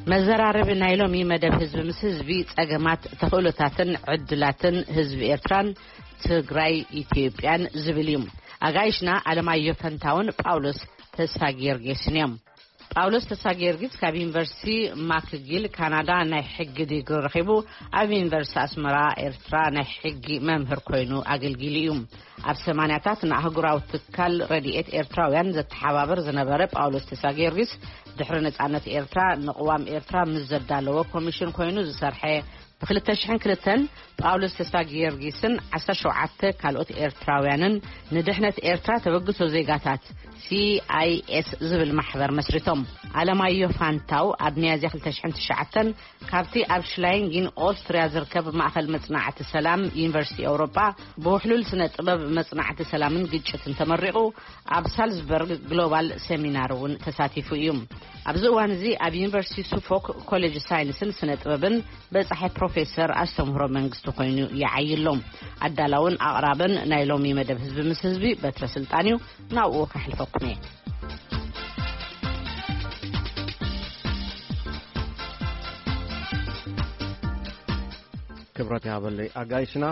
መዘራረብ ናይሎሚ መደብ ህዝብ ምስ ህዝቢ ጸገማት ተኽእሎታትን ዕድላትን ህዝቢ ኤርትራን ትግራይ ኢትዮጵያን ዝብልዩም አጋይሽና አለማየሁ ፈንታውን ጳውሎስ ተስፋ ጊዮርጊስንም ጳውሎስ ተስፋ ጊዮርጊስ ካብ ዩኒቨርሲቲ ማክጊል ካናዳ ናይ ሕጊ ዲግሪ ረኺቡ ኣብ ዩኒቨርሲቲ አስመራ ኤርትራ ናይ ሕጊ መምህር ኮይኑ ኣገልጊሉ ኣብ 80ታት ንኣህጉራዊ ትካል ረድኤት ኤርትራውያን ዘተሓባበር ዝነበረ ጳውሎስ ተስፋ ጊዮርጊስ ድሕሪ ነጻነት ኤርትራ ንቅዋም ኤርትራ ምስ ዘዳለወ ኮሚሽን ኮይኑ ዝሰርሐ ብ2002 ጳውሎስ ተስፋ ጊዮርጊስን 17 ካልኦት ኤርትራውያንን ንድሕነት ኤርትራ ተበግሶ ዜጋታት CIS ዝብል ማሕበር መስሪቶም አለማየሁ ፋንታው ኣብ ሚያዝያ 2009 ካብቲ ኣብ ሽላይንጊን ኦስትሪያ ዝርከብ ማእከል መጽናዕቲ ሰላም ዩኒቨርሲቲ ኤውሮፓ ብውሕሉል ስነ ጥበብ መጽናዕቲ ሰላምን ግጭትን ተመሪቑ ኣብ ሳልዝበርግ ግሎባል ሴሚናር እውን ተሳቲፉ እዩ ኣብዚ እዋን እዚ ኣብ ዩኒቨርሲቲ ሱፎክ ኮሌጅ ሳይንስን ስነ ጥበብን በጻሒ ፕሮፌሰር አስተምህሮ መንግስቱ ኮይኑ ይዓይሎም አዳላውን አቅራበን ናይ ሎሚ መደብ ህዝብ ምስ ህዝቢ በትረ ስልጣንዩ ናብኡ ከሕልፈኩም ክብረት ያበለይ አጋይሽና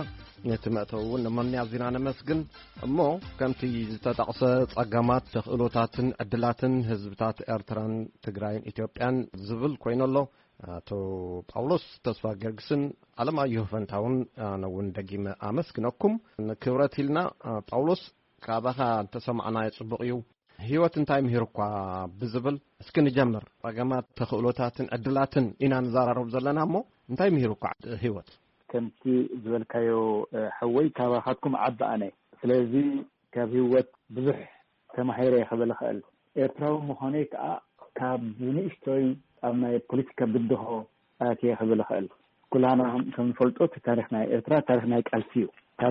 ነትመተውን ለማንያ ዚና ነመስግን እሞ ከምቲ ዝተጣቀሰ ጸጋማት ተኽእሎታትን ዕድላትን ህዝብታት ኤርትራን ትግራይን ኢትዮጵያን ዝብል ኮይነሎ አቶ ጳውሎስ ተስፋ ጊዮርጊስን አለማየሁ ፈንታውን ነውን ደጊመ አመስግነኩም ክብረት ይልና ጳውሎስ ካባኻ ተሰማዕና ይጽብቅዩ ህይወት እንታይ ምሂርኳ ብዝብል እስኪ ንጀምር ጸጋማት ተኽእሎታትን ዕድላትን ኢና ንዛራረብ ዘለና እሞ እንታይ ምሂርኳ ህይወት ከምቲ ዝበልካዮ حوي ካባኻትኩም ዓባኣነ ስለዚ ካብ ህይወት ብዙሕ ተማሂረ ይኽእል ኽእል ኤርትራዊ ምዃነይ ከዓ ካብ ንእሽቶይ ኣብ ናይ ፖለቲካ ብድሆ ኣትየ ይኽእል ኽእል ኩላና ከም ፈልጦ ታሪኽ ናይ ኤርትራ ታሪኽ ናይ ቃልሲ እዩ ካብ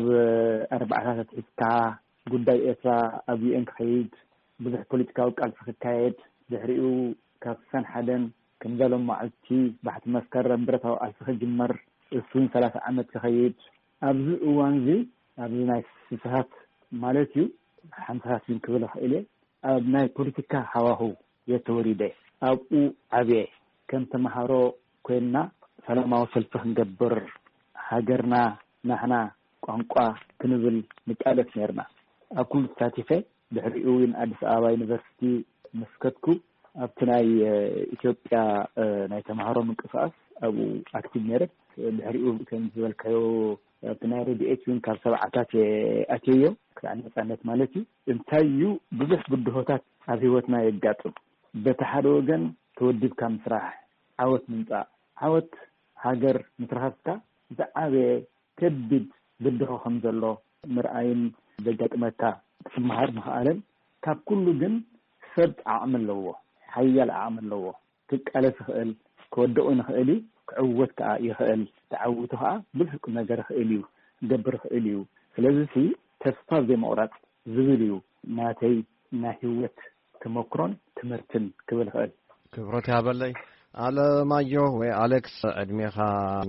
40ታት እስካ ጉዳይ ኤርትራ ኣብ UN ክኸይድ ብዙሕ ፖለቲካዊ ቃልሲ ክካየድ ድሕሪኡ ካብ ሰን ሓደን ከም ዘሎም መዓልቲ ባሕቲ መስከረም ብረታዊ ቃልሲ ክጅመር እሱን 30 ዓመት ክኸይድ ኣብዚ እዋን እዚ ኣብዚ ናይ ስሳት ማለት እዩ ሓንሳት ክብል ኽእል ኣብ ናይ ፖለቲካ ሃዋሁ የተወሪደ ኣብኡ ዓብየ ከም ተማሃሮ ኮይና ሰላማዊ ሰልፊ ክንገብር ሃገርና ናሕና ቋንቋ ክንብል ንቃለት ነርና ኣብ ኩሉ ተሳቲፈ ድሕሪኡ አዲስ አበባ ዩኒቨርሲቲ መስከትኩ ኣብቲ ናይ ኢትዮጵያ ናይ ተማሃሮ ምንቅስቃስ ኣብኡ አክቲቭ ነይረ ድሕሪኡ ከም ዝበልካዮ ኣብቲ ናይ ረድኤት ካብ 7ታት ኣትዮ ክሳዕ ነጻነት ማለት እዩ እንታይ እዩ ብዙሕ ብድሆታት ኣብ ህይወትና የጋጥም በቲ ሓደ ወገን ተወዲብካ ምስራሕ ዓወት ምምፃእ ዓወት ሃገር ምትረኻብካ ዝዓበየ ከቢድ ብድሆ ከም ዘሎ ምርኣይን ዘጋጥመካ ትስማሃር መኽኣለን ካብ ኩሉ ግን ሰብ ዓቕሚ ኣለዎ ሓያል ዓቕሚ ኣለዎ ክቃለስ ይኽእል ክወድቕ ንኽእል እዩ ክዕወት ከዓ ይኽእል ተዓውቱ ከዓ ብዙሕ ነገር ይኽእል እዩ ገብር ይኽእል እዩ ስለዚ ተስፋ ዘይመቁረጥ ዝብል እዩ ናተይ ናይ ህይወት ተመክሮን ትምህርትን ክብል ይኽእል ክብረት ያበለይ አለማየሁ ወይ አሌክስ ዕድሜኻ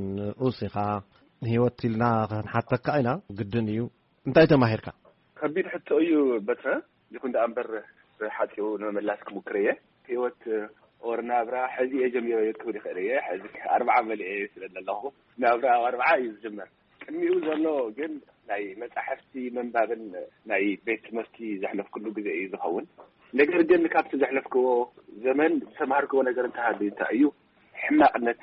ንኡሲኻ ህይወት ኢልና ክንሓተካ ኢና ግድን እዩ እንታይ ተማሂርካ ከቢድ ሕቶ እዩ በትረ ይኹን ዳኣምበር ሓፂኡ ንመላስ ክሙክር እየ ህይወት ወርናብራ ሕዚ የጀሚሮ ክብል ይኽእል እየ ሕዚ 40 መልኤ ስለለለኹ ናብራ 40 እዩ ዝጅመር ቅድሚኡ ዘሎ ግን ናይ መጻሕፍቲ መንባብን ናይ ቤት ትምህርቲ ዘሕለፍ ኩሉ ግዜ እዩ ዝኸውን ነገር ግን ካብቲ ዘሕለፍክዎ ዘመን ዝተማሃርክዎ ነገር እንተሃልዩ እንታይ እዩ ሕማቅነት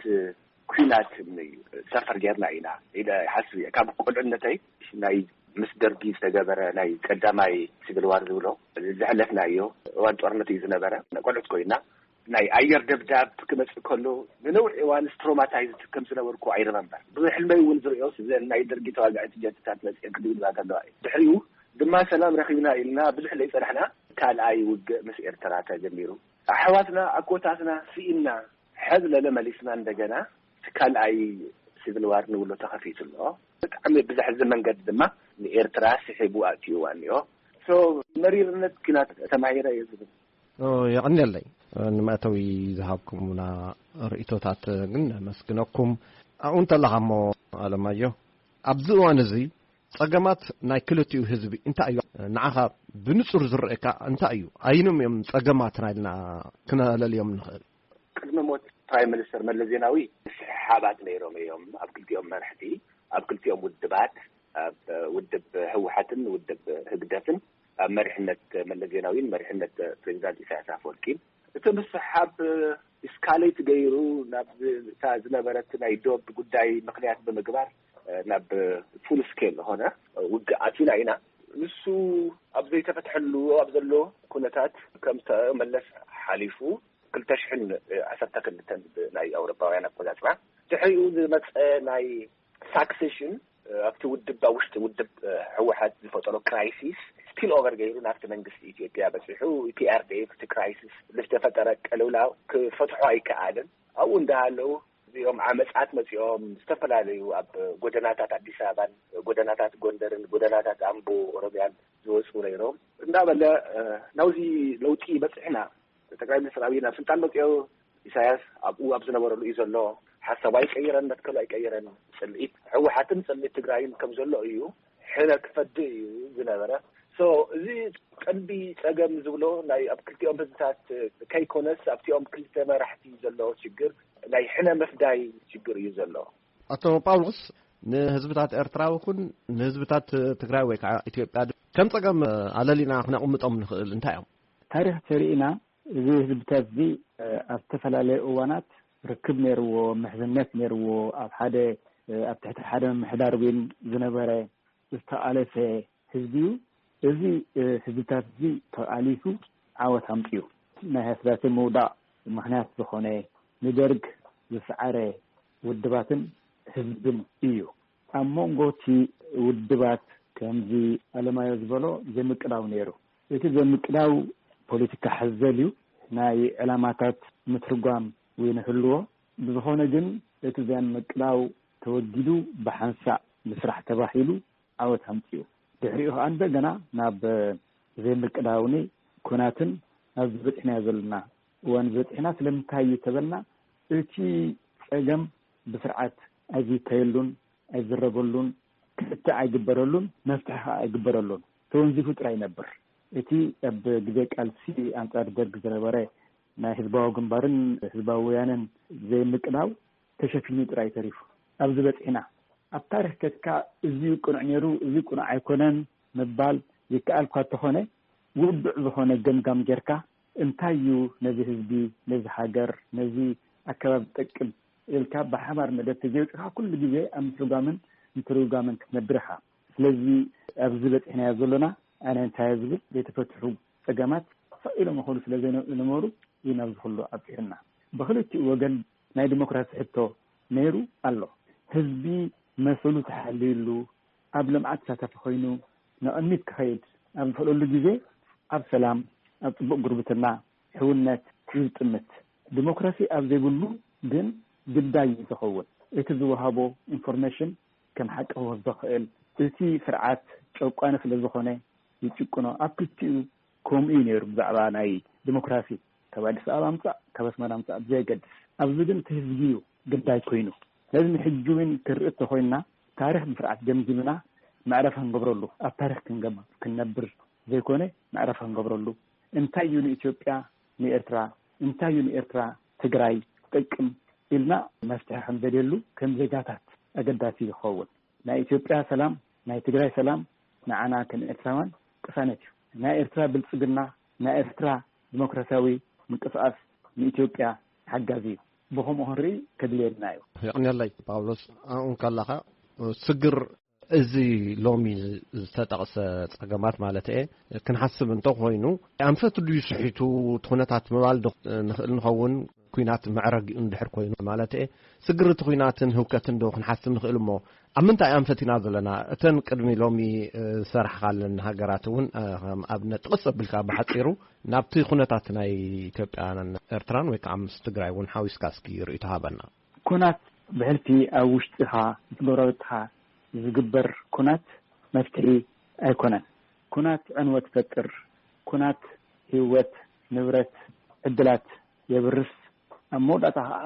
ኩናት እዩ ሰፈር ጌርና ኢና ኢለ ሓስብ እየ ካብ ቁልዕነተይ ናይ ምስ ደርጊ ዝተገበረ ናይ ቀዳማይ ሲቪል ዋር ዝብሎ ዝሕለፍና እዩ እዋን ጦርነት እዩ ዝነበረ ቆልዑት ኮይና ናይ ኣየር ደብዳብ ክመጽእ ከሎ ንነዊሕ እዋን ስትሮማታይዝድ ከም ዝነበርኩ ኣይረመምበር ብዙሕ ሕልመይ እውን ዝርዮ ናይ ደርጊ ተዋጋዕቲ ጀትታት መጽእ ክድብል ባገለዋ ድሕሪኡ ድማ ሰላም ረኺብና ኢልና ብዙሕ ለይጸናሕና ካልኣይ ውግእ ምስ ኤርትራ ተጀሚሩ ኣሕዋትና ኣኮታትና ስኢና ሕዝለለ መሊስና እንደገና ካልኣይ ሲቪል ዋር ንብሎ ተኸፊቱሎ ብጣዕሚ ብዝሕዝን መንገዲ ድማ ንኤርትራ ስሒቡ ኣትዩ ዋንዮ መሪርነት ኩናት ተማሂረ እዩ ዝብል يغنيلي نمأتوي ذهبكمنا رئيتوتات ግን መስግነኩም አሁን ተላሃሞ አለማየሁ አብዝዋን እዚ ጸገማት ናይ ክልቲኡ ህዝቢ እንታይ እዩ ንዓኻ ብንጹር ዝርአካ እንታይ እዩ ኣይኖም ጸገማት ናይልና ክነለልዮም ንኽእል ቅድመ ሞት ፕራይም ሚኒስተር መለስ ዜናዊ ሓባት ነይሮም እዮም ኣብ ክልቲኦም መራሕቲ ኣብ ክልቲኦም ውድባት ኣብ ውድብ ህወሓትን ውድብ ህግደትን ኣብ መሪሕነት መለስ ዜናዊን መሪሕነት ፕሬዚዳንት ኢሳያስ አፈወርቂን እቲ ምስሓብ እስካሌት ገይሩ ናብ ዝነበረት ናይ ዶብ ጉዳይ ምክንያት ብምግባር ናብ ፉል ስኬል ሆነ ውግኣትና ኢና ንሱ ኣብ ዘይተፈትሐሉ ኣብ ዘሎ ኩነታት ከም መለስ ሓሊፉ 2012 ናይ ኣውሮፓውያን ኣቆጻጽራ ድሕሪኡ ዝመፀ ናይ ሳክሴሽን ኣብቲ ውድብ ውድብ ህወሓት ዝፈጠሮ ክራይሲስ ስፒል ኦቨር ገይሩ ናብቲ መንግስቲ ኢትዮጵያ በፂሑ ፒአርዲኤፍ እቲ ክራይሲስ ዝተፈጠረ ቀልውላው ክፈትሖ ኣይከኣልን ኣብኡ እንዳሃለው እዚኦም ዓመፃት መፂኦም ዝተፈላለዩ ኣብ ጎደናታት አዲስ አበባን ጎደናታት ጎንደርን ጎደናታት አምቦ ኦሮሚያን ዝወፁ ነይሮም እንዳበለ ናውዚ ለውጢ በፅሕና ጠቅላይ ሚኒስትር አብይ ናብ ስልጣን መፅኡ ኢሳያስ ኣብኡ ኣብ ዝነበረሉ እዩ ዘሎ ሓሳብ ኣይቀይረን መትከሉ ኣይቀይረን ጽልኢት ህወሓትን ጽልኢት ትግራይን ከም ዘሎ እዩ ሕነ ክፈድ እዩ ዝነበረ እዚ ቀንዲ ፀገም ዝብሎ ናይ ኣብ ክልቲኦም ህዝብታት ከይኮነስ ኣብቲኦም ክልተ መራሕቲ ዘሎ ችግር ናይ ሕነ መፍዳይ ችግር እዩ ዘሎ አቶ ጳውሎስ ንህዝብታት ኤርትራ ይኹን ንህዝብታት ትግራይ ወይ ከዓ ኢትዮጵያ ከም ፀገም ኣለሊና ክነቕምጦም ንኽእል እንታይ እዮም ታሪክ ሰሪእና እዚ ህዝብታት እዚ ኣብ ዝተፈላለዩ እዋናት ርክብ ነይርዎ ምሕዝነት ነይርዎ ኣብ ሓደ ኣብ ትሕቲ ሓደ ምሕዳር ግን ዝነበረ ዝተኣለፈ ህዝቢ እዚ ህዝብታት እዚ ተኣሊፉ ዓወት ኣምፅኡ ናይ ህዝብታት ምውዳእ ምክንያት ዝኾነ ንደርግ ዝሰዓረ ውድባትን ህዝብን እዩ ኣብ መንጎቲ ውድባት ከምዚ ኣለማዮ ዝበሎ ዘምቅዳው ነይሩ እቲ ዘምቅዳው ፖለቲካ ሓዘል እዩ ናይ ዕላማታት ምትርጓም ወይ ንህልዎ ብዝኾነ ግን እቲ ዘምቅዳው ተወጊዱ ብሓንሳእ ምስራሕ ተባሂሉ ዓወት ኣምፅኡ ድሕሪኡ እንደገና ናብ ዘምቅዳውኒ ኩናትን ናብ ዝበፅሕና ዘለና እዋን ዝበፅሕና ስለምንታይ ተበልና እቲ ፀገም ብስርዓት ኣይዝተየሉን ኣይዝረበሉን ክልተ ኣይግበረሉን መፍትሒ ኣይግበረሉን ተወንዚፉ ጥራይ ነበር እቲ ኣብ ግዜ ቃልሲ አንጻር ደርግ ዝነበረ ናይ ህዝባዊ ግንባርን ህዝባዊ ወያነን ዘይምቅዳው ተሸፊኑ ጥራይ ተሪፉ ኣብ ዝበፅሕና ኣብ ታሪክ ከትካ እዚ ቁኑዕ ነይሩ እዚ ቁኑዕ ኣይኮነን መባል ይከኣል እኳ እንተኾነ ውድዕ ዝኾነ ገምጋም ጌርካ እንታይ እዩ ነዚ ህዝቢ ነዚ ሃገር ነዚ ኣከባቢ ጠቅም ኢልካ ብሓባር መደብ ተዘይፅካ ኩሉ ግዜ ኣብ ምትርጓምን ምትርጓምን ክትነብርካ ስለዚ ኣብ ዝበፅሕናዮ ዘለና ኣነ እንታይ ዝብል ዘይተፈትሑ ፀገማት ፈኢሎም ይኸሉ ስለዘይነበሩ ናብ ዝኩሉ ኣብፅሕና ብክልቲኡ ወገን ናይ ዲሞክራሲ ሕቶ ነይሩ ኣሎ ህዝቢ መስሉ ተሓሊሉ ኣብ ልምዓት ተሳተፈ ኮይኑ ንቕድሚት ክኸይድ ኣብ ዝፈለሉ ግዜ ኣብ ሰላም ኣብ ፅቡቅ ጉርብትና ሕውነት ይጥምት ዲሞክራሲ ኣብ ዘይብሉ ግን ግዳይ ዝኸውን እቲ ዝወሃቦ ኢንፎርሜሽን ከም ሓቂ ክወስዶ ዝኽእል እቲ ስርዓት ጨቋኒ ስለ ዝኾነ ይጭቁኖ ኣብ ክልቲኡ ከምኡ ነይሩ ብዛዕባ ናይ ዲሞክራሲ ካብ ኣዲስ ኣበባ ምፃእ ካብ ኣስመራ ምፃእ ዘይገድስ ኣብዚ ግን እቲ ህዝቢ እዩ ግዳይ ኮይኑ ስለዚ ንሕጂ እውን ክርኢ ተኮይንና ታሪክ ብስርዓት ገምጊምና ማዕረፍ ክንገብረሉ ኣብ ታሪክ ክንነብር ዘይኮነ ማዕረፍ ክንገብረሉ እንታይ እዩ ንኢትዮጵያ ንኤርትራ እንታይ እዩ ንኤርትራ ትግራይ ጥቅም ኢልና መፍትሒ ክንደልየሉ ከም ዜጋታት ኣገዳሲ ይኸውን ናይ ኢትዮጵያ ሰላም ናይ ትግራይ ሰላም ንዓና ከም ኤርትራውያን ቅሳነት እዩ ናይ ኤርትራ ብልፅግና ናይ ኤርትራ ዲሞክራሲያዊ ምንቅስቃስ ንኢትዮጵያ ሓጋዚ እዩ ብኸምኡ ክንርኢ ከድልየልና እዩ ይቕኒለይ ጳውሎስ ኣብኡ ከለኻ ስግር እዚ ሎሚ ዝተጠቕሰ ፀገማት ማለት እየ ክንሓስብ እንተኮይኑ ኣንፈት ድዩ ስሒቱ ኩነታት ምባል ንኽእል ንኸውን ኩናት መዕረግ እንድሕር ኮይኑ ማለት እየ ስግር እቲ ኩናትን ህውከትን ዶ ክንሓስብ ንኽእል እሞ ኣብ ምንታይ ኣንፈቲና ዘለና እተን ቅድሚ ሎሚ ዝሰርሕካለን ሃገራት እውን ኣብነት ጥቕስ ኣቢልካ ብሓፂሩ ናብቲ ኩነታት ናይ ኢትዮጵያን ኤርትራን ወይ ከዓ ምስ ትግራይ እውን ሓዊስካ እስኪ ርእዩ ተሃበና ኩናት ብሕልፊ ኣብ ውሽጢኻ ጎረቤትኻ ዝግበር ኩናት መፍትሒ ኣይኮነን ኩናት ዕንወት ፈጥር ኩናት ህይወት ንብረት ዕድላት የብርስ ኣብ መውዳእታ ከዓ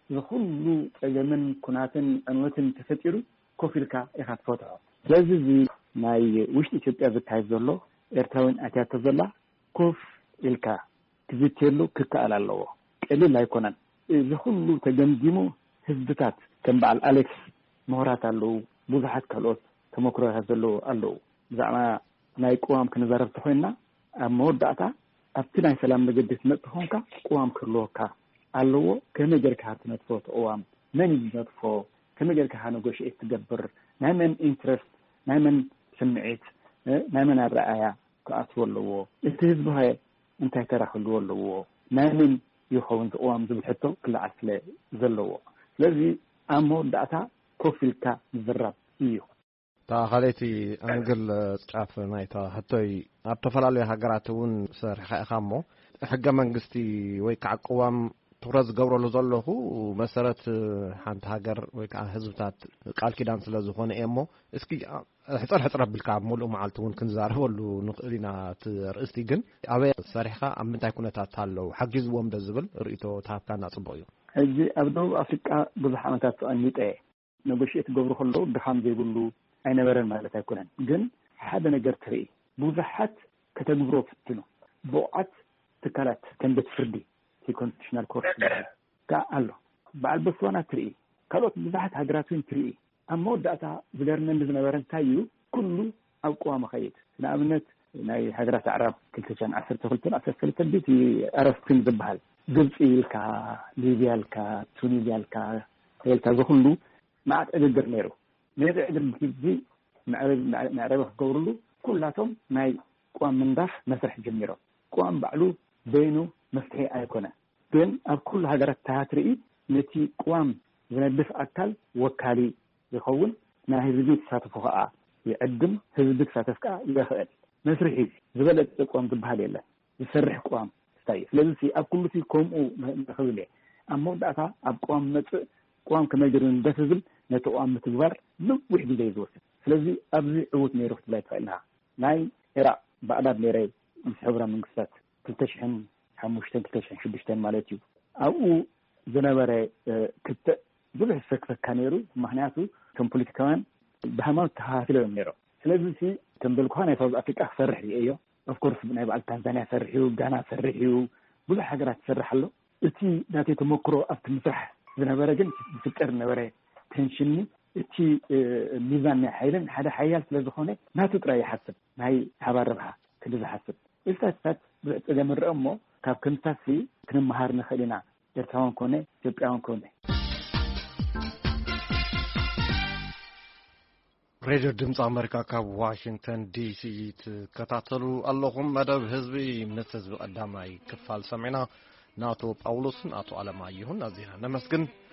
ዝኩሉ ፀገምን ኩናትን ዕንወትን ተፈጢሩ ኮፍ ኢልካ ኢኻ ትፈትሖ ስለዚ እዚ ናይ ውሽጢ ኢትዮጵያ ዝካየድ ዘሎ ኤርትራውን ኣትያቶ ዘላ ኮፍ ኢልካ ክዝትየሉ ክከኣል ኣለዎ ቀሊል ኣይኮነን ዝኹሉ ተገምጊሙ ህዝብታት ከም በዓል ኣሌክስ ምሁራት ኣለዉ ብዙሓት ካልኦት ተመክሮታት ዘለዉ ኣለዉ ብዛዕባ ናይ ቅዋም ክንዛረብ ተኾይንና ኣብ መወዳእታ ኣብቲ ናይ ሰላም መገዲ ትመጽእ ኮንካ ቅዋም ክህልወካ ኣለዎ ከመይ ጌርካ ትነጥፎ ቅዋም መን ይነጥፎ ከመይ ጌርካ ነጎሽኤት ትገብር ናይ መን ኢንትረስት ናይ መን ስምዒት ናይ መን ኣረኣያ ክኣትዎ ኣለዎ እቲ ህዝቢ ኸ እንታይ ተራ ክህልዎ ኣለዎ ናይ መን ይኸውን ቅዋም ዝብል ሕቶ ክለዓል ስለ ዘለዎ ስለዚ ኣብ መወዳእታ ኮፍ ኢልካ ዝዝራብ እዩ ታኸለይቲ ኣንግል ጫፍ ናይታ ሕቶይ ኣብ ተፈላለዩ ሃገራት እውን ሰሪሕካ ኢኻ እሞ ሕገ መንግስቲ ወይ ከዓ ቅዋም ትኩረት ዝገብረሉ ዘለኹ መሰረት ሓንቲ ሃገር ወይ ከዓ ህዝብታት ቃል ኪዳን ስለ ዝኾነ እየ እሞ እስኪ ሕፅር ኣቢልካ ሙሉእ መዓልቲ እውን ክንዛረበሉ ንኽእል ኢና እቲ ርእስቲ ግን ኣበይ ሰሪሕካ ኣብ ምንታይ ኩነታት ኣለዉ ሓጊዝዎም ዶ ዝብል ርእቶ ተሃብካና ፅቡቅ እዩ ሕጂ ኣብ ደቡብ ኣፍሪቃ ብዙሕ ዓመታት ተቐሚጠ ነጎሽኤት ገብሩ ከለዉ ድኻም ዘይብሉ ኣይነበረን ማለት ኣይኮነን ግን ሓደ ነገር ትርኢ ብዙሓት ከተግብሮ ፍትኑ ብቕዓት ትካላት ከም ቤት ፍርዲ ኮንስቲቱሽናል ኮርት ካ ኣሎ በዓል ቦትስዋና ትርኢ ካልኦት ብዙሓት ሃገራት እውን ትርኢ ኣብ መወዳእታ ዝገርመኒ ዝነበረ እንታይ እዩ ኩሉ ኣብ ቅዋም ኸይድ ንኣብነት ናይ ሃገራት ኣዕራብ 2012 ቤት ኣረፍትን ዝበሃል ግብፂ ኢልካ ሊብያ ኢልካ ቱኒዝያ ኢልካ ኢልካ ዝኹሉ መዓት ዕግግር ነይሩ ነዚ ዕግርግዚ መዕረቢ ክገብርሉ ኩላቶም ናይ ቅዋም ምንዳፍ መስርሕ ጀሚሮም ቅዋም ባዕሉ በይኑ መፍትሒ ኣይኮነ ግን ኣብ ኩሉ ሃገራት ትርኢ ነቲ ቅዋም ዝነድፍ ኣካል ወካሊ ይኸውን ናይ ህዝቢ ተሳትፎ ከዓ ይዕድም ህዝቢ ተሳተፍ ከዓ ይኽእል መስርሒ ዝበለፀ ቅዋም ዝበሃል የለን ዝሰርሕ ቅዋም ስታይ ስለዚ ኣብ ኩሉ ከምኡ ንኽብል እየ ኣብ መወዳእታ ኣብ ቅዋም መፅእ ቅዋም ከመይ ጌሩ ንደፍ ዝብል ነቲ ቅዋም ምትግባር ንዊሕ ግዜ ዝወስድ ስለዚ ኣብዚ ዕዉት ነይሩ ክትብላይ ትኽእል ኢኻ ናይ ኢራቅ ባዕዳድ ነይረ ምስ ሕብራዊ መንግስታት 2005-2006 ማለት እዩ ኣብኡ ዝነበረ ክትዕ ብዙሕ ሰክሰካ ነይሩ ምክንያቱ ከም ፖለቲካውያን ብሃይማኖት ተኸፋፊሎም ነይሮም ስለዚ ከም በልኳ ናይ ሳውዝ ኣፍሪቃ ክሰርሕ እዮ ኦፍኮርስ ናይ በዓል ታንዛንያ ሰርሕ እዩ ጋና ሰርሕ እዩ ብዙሕ ሃገራት ዝሰርሕ ኣሎ እቲ ናተይ ተመክሮ ኣብቲ ምስራሕ ዝነበረ ግን ዝፍጠር ነበረ ቴንሽን እቲ ሚዛን ናይ ሓይልን ሓደ ሓያል ስለ ዝኾነ ናቱ ጥራይ ይሓስብ ናይ ሓባር ረብሓ ክሊ ዝሓስብ እፍታት ብዙሕ ፀገም ንርኢ እሞ ካብ ክንሳሲ ክንመሃር ንኽእል ኢና ኤርትራውያን ኮነ ኢትዮጵያውያን ኮነ ሬድዮ ድምፂ ኣሜሪካ ካብ ዋሽንግተን ዲሲ ትከታተሉ ኣለኹም መደብ ህዝቢ ምስ ህዝቢ ቀዳማይ ክፋል ሰሚዕና ናቶ ጳውሎስን ኣቶ ኣለማየሁን ኣዚና ነመስግን